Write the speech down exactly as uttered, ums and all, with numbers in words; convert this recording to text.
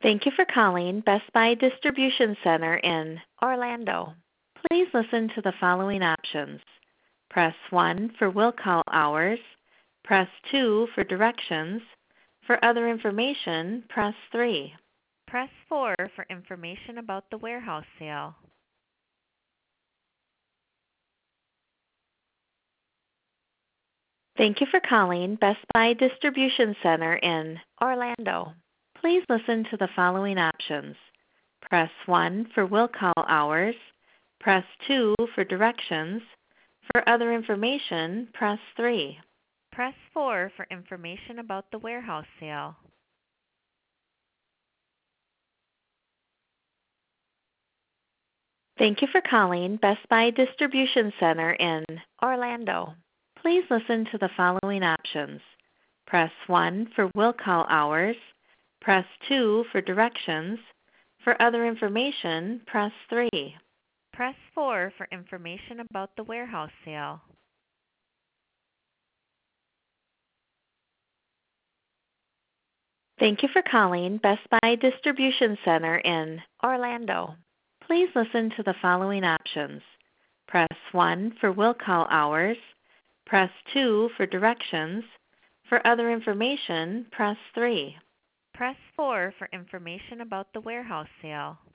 Thank you for calling Best Buy Distribution Center in Orlando. Please listen to the following options. Press one for will call hours. Press two for directions. For other information, press three. Press four for information about the warehouse sale. Thank you for calling Best Buy Distribution Center in Orlando. Please listen to the following options. Press one for will call hours. Press two for directions. For other information, press three. Press four for information about the warehouse sale. Thank you for calling Best Buy Distribution Center in Orlando. Please listen to the following options. Press one for will call hours. Press two for directions. For other information, press three. Press four for information about the warehouse sale. Thank you for calling Best Buy Distribution Center in Orlando. Please listen to the following options. Press one for will call hours. Press two for directions. For other information, press three. Press four for information about the warehouse sale.